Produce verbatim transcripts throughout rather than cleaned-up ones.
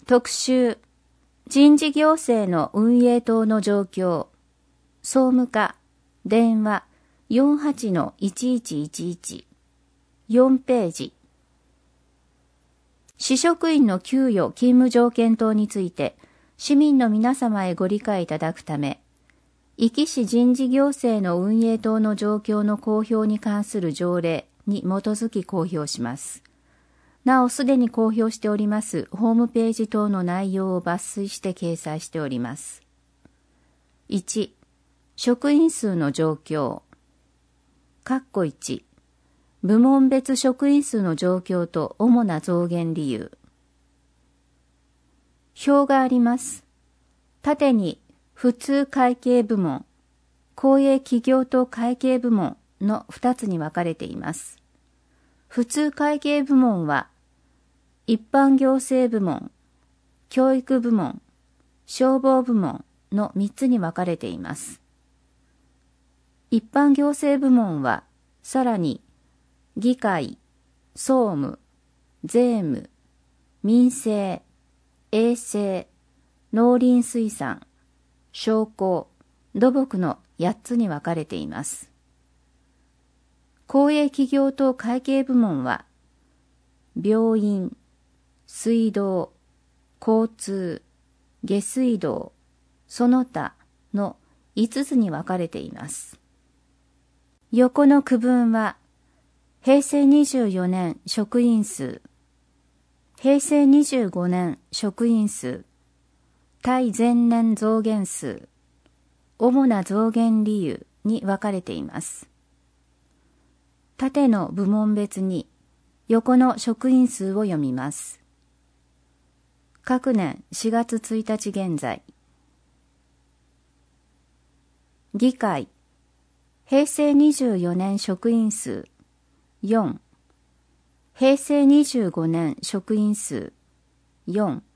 特集、人事行政の運営等の状況、総務課、電話 よんはちのいちいちいちいち、よんページ。市職員の給与勤務条件等について、市民の皆様へご理解いただくため、壱岐市人事行政の運営等の状況の公表に関する条例に基づき公表します。なおすでに公表しておりますホームページ等の内容を抜粋して掲載しております。いち、職員数の状況。括弧いち、部門別職員数の状況と主な増減理由。表があります。縦に普通会計部門、公営企業と会計部門のふたつに分かれています。普通会計部門は、一般行政部門、教育部門、消防部門のみっつに分かれています。一般行政部門は、さらに、議会、総務、税務、民生、衛生、農林水産、商工、土木のやっつに分かれています。公営企業と会計部門は、病院、水道、交通、下水道、その他のいつつに分かれています。横の区分は、平成にじゅうよねん職員数、平成にじゅうごねん職員数、対前年増減数、主な増減理由に分かれています。縦の部門別に、横の職員数を読みます。各年しがつついたち現在。議会、平成にじゅうよねん職員数、よん。平成にじゅうごねん職員数、よん。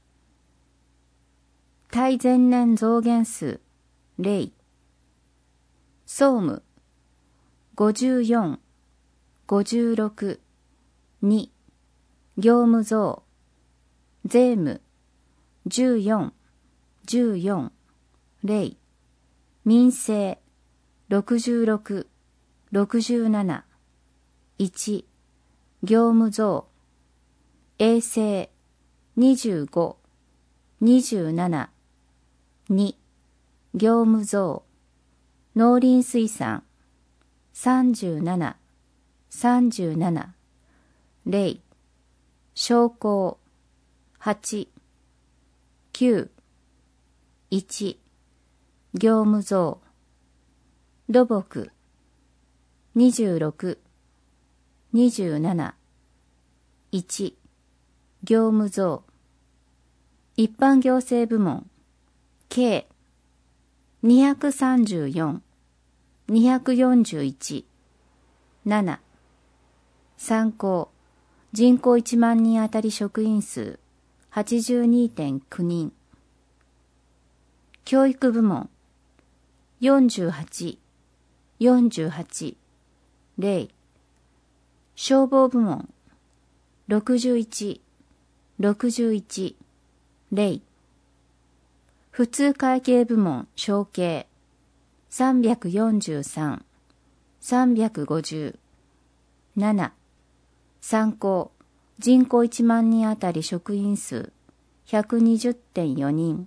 対前年増減数、ゼロ。総務、ごじゅうよん、ごじゅうろく、に。業務増、税務、じゅうよん、じゅうよん、ゼロ。民生、ろくじゅうろく、ろくじゅうなな、いち。業務増、衛生、にじゅうご、にじゅうなな、に。業務増、農林水産、さんじゅうなな、さんじゅうなな、ゼロ。商工、はち、きゅう、いち。業務増、土木、にじゅうろく、にじゅうなな、いち。業務増、一般行政部門、計、にひゃくさんじゅうよん、にひゃくよんじゅういち、なな。参考、人口いちまんにんあたり職員数、はちじゅうにてんきゅうにん。教育部門、よんじゅうはち、よんじゅうはち、ゼロ。消防部門、ろくじゅういち、ろくじゅういち、ゼロ。普通会計部門承継、さんびゃくよんじゅうさん、さんびゃくごじゅう、なな。参考、人口いちまんにんあたり職員数、ひゃくにじゅってんよにん。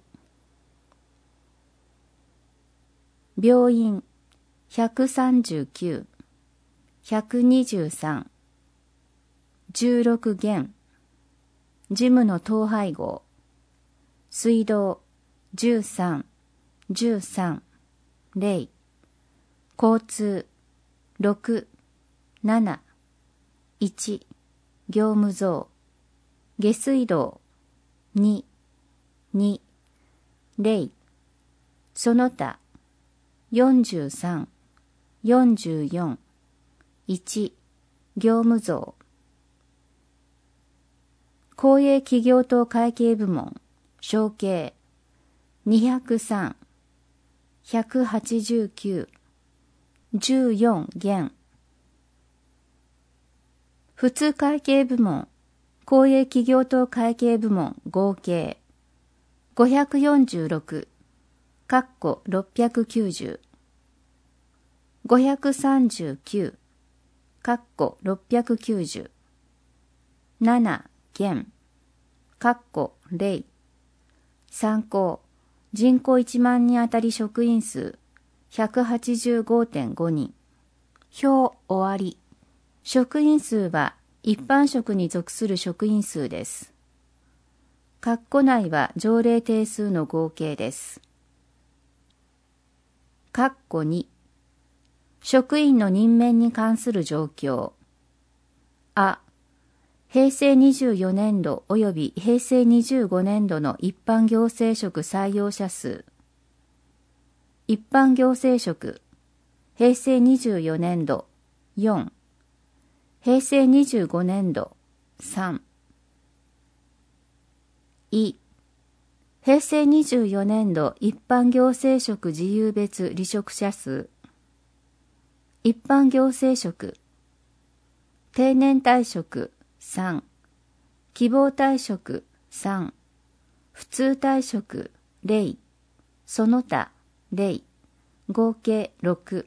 病院、ひゃくさんじゅうきゅう、ひゃくにじゅうさん、じゅうろく減。事務の統廃合、水道、じゅうさん、じゅうさん、ゼロ。交通、ろく、なな、いち。業務増、下水道、に、に、ゼロ。その他、よんじゅうさん、よんじゅうよん、いち。業務増。公営企業等会計部門、承継、にひゃくさん、ひゃくはちじゅうきゅう、じゅうよん減。普通会計部門、公営企業等会計部門合計、 ごひゃくよんじゅうろく、かっころっぴゃくきゅうじゅう。ごひゃくさんじゅうきゅう、かっころっぴゃくきゅうじゅう。なな、減、かっこ零。参考、人口いちまん人あたり職員数 ひゃくはちじゅうごてんご 人。表終わり。職員数は一般職に属する職員数です。括弧内は条例定数の合計です。括弧に、職員の任免に関する状況。あ、平成にじゅうよねんど及び平成にじゅうごねんどの一般行政職採用者数。一般行政職、平成にじゅうよねんどよん、平成にじゅうごねんどさん。い、平成にじゅうよねんど一般行政職自由別離職者数。一般行政職、定年退職さん、希望退職さん、普通退職零、その他零、合計ろく。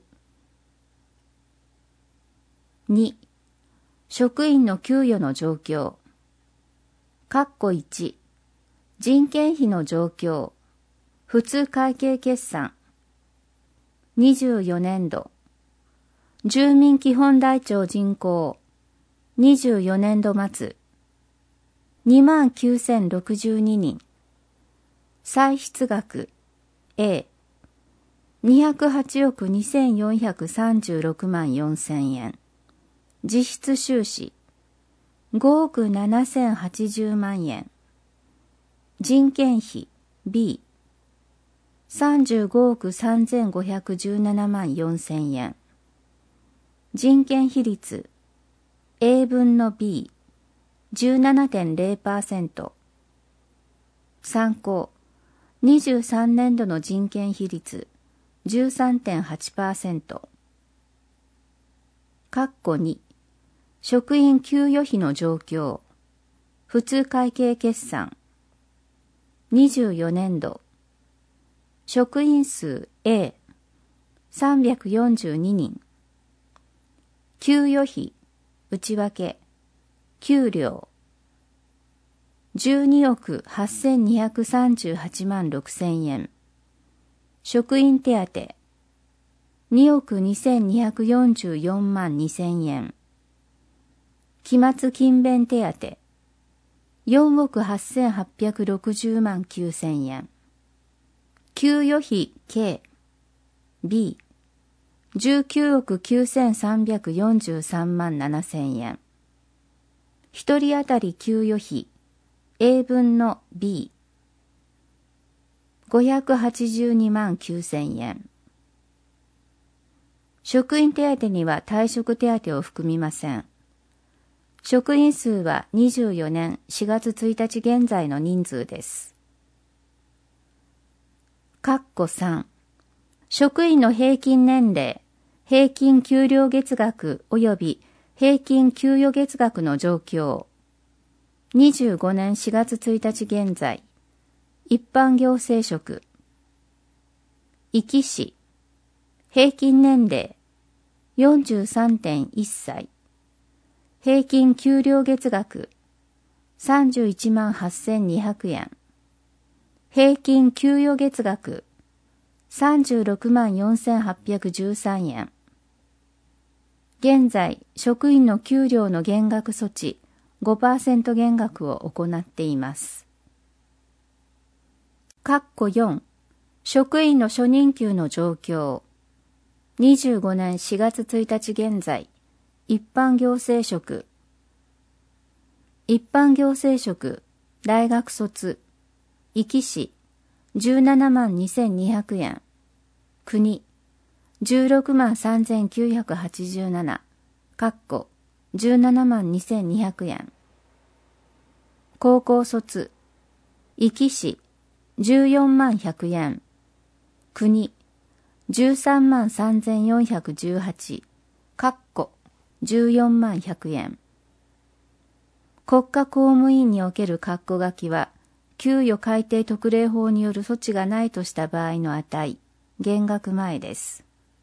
に、職員の給与の状況。括弧いち、人件費の状況。普通会計決算。にじゅうよねんど。住民基本台帳人口。にじゅうよねんど末。にまんきゅうせんろくじゅうににん。歳出額 A。にひゃくはちおくにせんよんひゃくさんじゅうろくまんよんせんえん。実質収支ごおくななせんはちじゅうまんえん。人件費 B。さんじゅうごおくさんぜんごひゃくじゅうななまんよんせんえん。人件比率 A 分の B。じゅうななてんゼロパーセント。参考、にじゅうさんねんどの人件比率 じゅうさんてんはちパーセント。括弧に、職員給与費の状況。普通会計決算。にじゅうよねんど。職員数 A。さんびゃくよんじゅうににん。給与費、内訳、給料。じゅうにおくはっせんにひゃくさんじゅうはちまんろくせんえん。職員手当、におくにせんにひゃくよんじゅうよんまんにせんえん。期末勤勉手当、よんおくはっせんはっぴゃくろくじゅうまんきゅうせんえん。給与費 K、B、じゅうきゅうおくきゅうせんさんびゃくよんじゅうさんまんななせんえん。一人当たり給与費 A 分の B。ごひゃくはちじゅうにまんきゅうせんえん。職員手当には退職手当を含みません。職員数はにじゅうよねんしがつついたち現在の人数です。括弧さん、職員の平均年齢、平均給料月額及び平均給与月額の状況。にじゅうごねんしがつついたち現在。一般行政職。壱岐市。平均年齢 よんじゅうさんてんいっさい。平均給料月額 さんじゅういちまんはっせんにひゃくえん。平均給与月額 さんじゅうろくまんよんせんはっぴゃくじゅうさんえん。現在、職員の給料の減額措置 ごパーセント 減額を行っています。括弧よん、職員の初任給の状況。にじゅうごねんしがつついたち現在、一般行政職。一般行政職、大学卒、壱岐市、じゅうななまんにせんにひゃくえん。国、じゅうろくまんさんぜんきゅうひゃくはちじゅうなな、かっこじゅうななまんにせんにひゃくえん。高校卒、壱岐市、じゅうよんまんひゃくえん。国、じゅうさんまんさんぜんよんひゃくじゅうはち、かっこじゅうよんまんひゃくえん。国家公務員における括弧書きは、 給与改定特例法による措置がないとした場合の値、減額前です。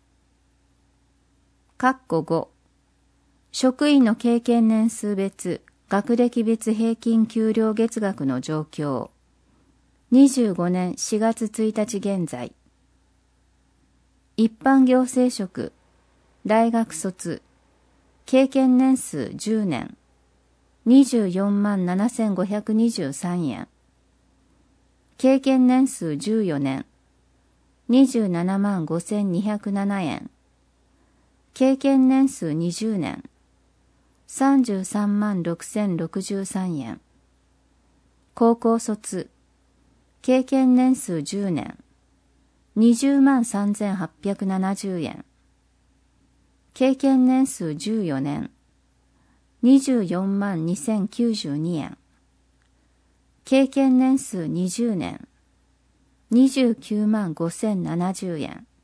括弧ご、職員の経験年数別、学歴別平均給料月額の状況。にじゅうごねんしがつついたち現在。一般行政職、大学卒、経験年数じゅうねん、にじゅうよんまんななせんごひゃくにじゅうさんえん。経験年数じゅうよねん、にじゅうななまんごせんにひゃくななえん。経験年数にじゅうねん、さんじゅうさんまんろくせんろくじゅうさんえん。高校卒、経験年数じゅうねん、にじゅうまんさんぜんはっぴゃくななじゅうえん。経験年数じゅうよねん、にじゅうよんまんにせんきゅうじゅうにえん。経験年数にじゅうねん、にじゅうきゅうまんごせんななじゅうえん。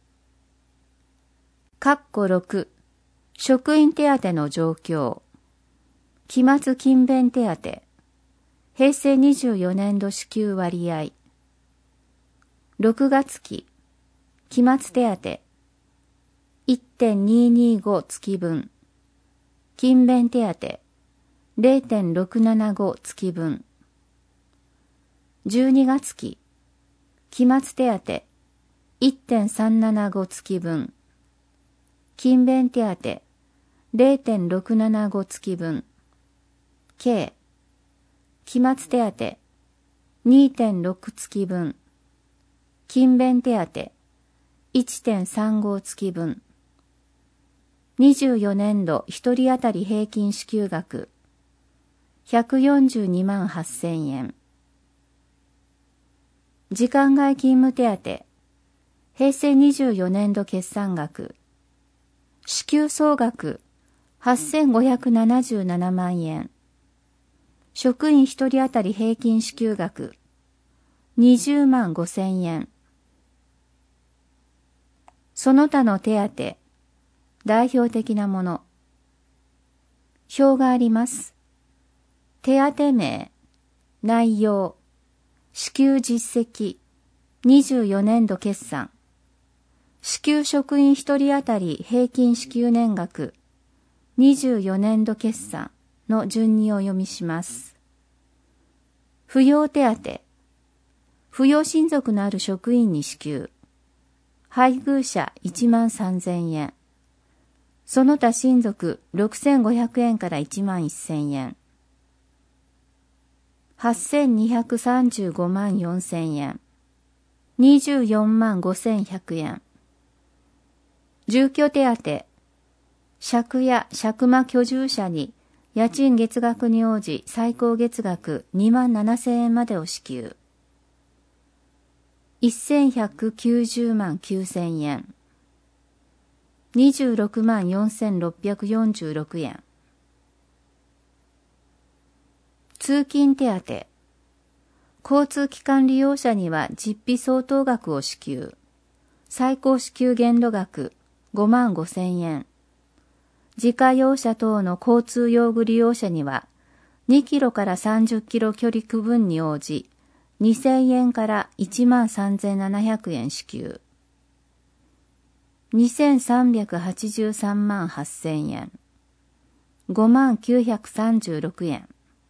括弧ろく、職員手当の状況。期末勤勉手当。平成にじゅうよねん度支給割合。ろくがつ期、期末手当 いってんににご 月分。勤勉手当 れいてんろくななご 月分。じゅうにがつ期、期末手当 いってんさんななご 月分。勤勉手当 れいてんろくななご 月分。計、期末手当 にてんろく 月分。勤勉手当 いってんさんご 月分。にじゅうよねん度ひとり当たり平均支給額ひゃくよんじゅうにまんはっせんえん。時間外勤務手当平成にじゅうよねん度決算額支給総額はっせんごひゃくななじゅうななまんえん。職員ひとり当たり平均支給額にじゅうまんごせんえん。その他の手当代表的なもの。表があります。手当名、内容、支給実績、にじゅうよねん度決算、支給職員ひとり当たり平均支給年額、にじゅうよねん度決算の順にお読みします。扶養手当、扶養親族のある職員に支給、配偶者いちまんさんぜんえん、その他親族ろくせんごひゃくえんからいちまんせんえん、はっせんにひゃくさんじゅうごまんよんせんえん、にじゅうよんまんごせんひゃくえん、住居手当、借家・借間居住者に家賃月額に応じ最高月額にまんななせんえんまでを支給、せんひゃくきゅうじゅうまんきゅうせんえん、にじゅうろくまんよんせんろっぴゃくよんじゅうろくえん。通勤手当、交通機関利用者には実費相当額を支給、最高支給限度額ごまんごせんえん。自家用車等の交通用具利用者にはにキロからさんじゅっキロ距離区分に応じにせんえんからいちまんさんぜんななひゃくえん支給。にせんさんびゃくはちじゅうさんまんはっせんえん。ごまんきゅうひゃくさんじゅうろくえん。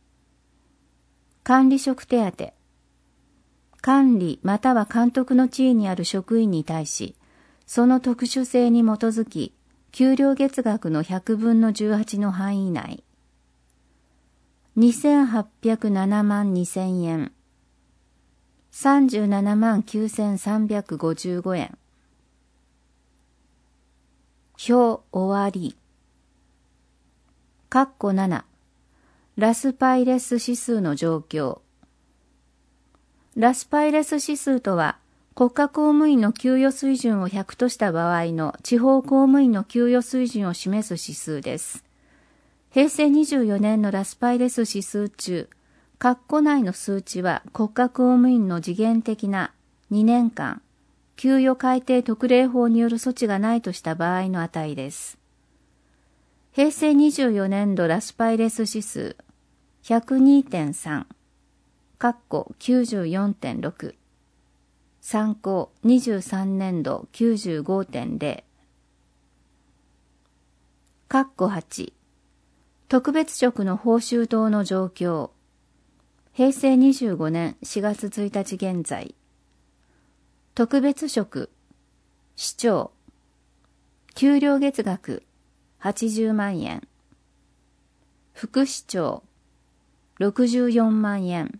管理職手当。管理または監督の地位にある職員に対し、その特殊性に基づき、給料月額のひゃくぶんのじゅうはちの範囲内。にせんはっぴゃくななまんにせんえん。さんじゅうななまんきゅうせんさんびゃくごじゅうごえん。表終わり。括弧なな。ラスパイレス指数の状況。ラスパイレス指数とは、国家公務員の給与水準をひゃくとした場合の地方公務員の給与水準を示す指数です。平成にじゅうよねんのラスパイレス指数中、括弧内の数値は国家公務員の時限的なにねんかん、給与改定特例法による措置がないとした場合の値です。平成にじゅうよねん度ラスパイレス指数 ひゃくにてんさん、 括弧 きゅうじゅうよんてんろく、参考にじゅうさんねんど きゅうじゅうごてんゼロ、括弧はち、特別職の報酬等の状況、平成にじゅうごねんしがつついたち現在、特別職、市長、給料月額はちじゅうまんえん、副市長、ろくじゅうよんまんえん。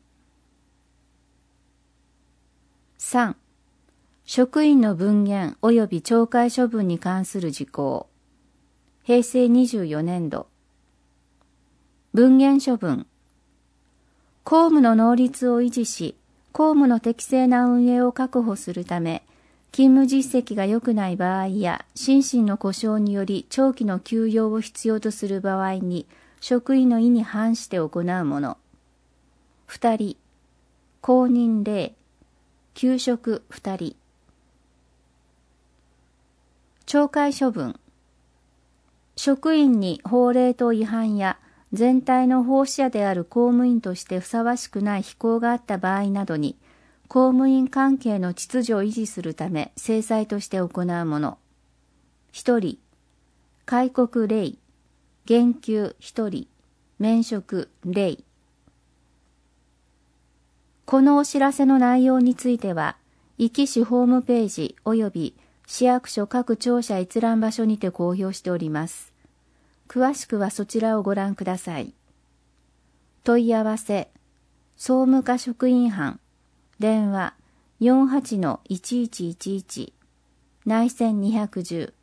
さん、職員の分限及び懲戒処分に関する事項。平成にじゅうよねんど。分限処分。公務の能率を維持し、公務の適正な運営を確保するため、勤務実績が良くない場合や、心身の故障により長期の休養を必要とする場合に、職員の意に反して行うもの。二人、公認例、休職二人。懲戒処分。職員に法令等違反や全体の奉仕者である公務員としてふさわしくない非行があった場合などに、公務員関係の秩序を維持するため制裁として行うもの。一人、戒告令、減給一人、免職令。このお知らせの内容については、壱岐市ホームページ及び市役所各庁舎閲覧場所にて公表しております。詳しくはそちらをご覧ください。問い合わせ、総務課職員班、電話 よんはちのいちいちいちいち、内線にひゃくじゅう。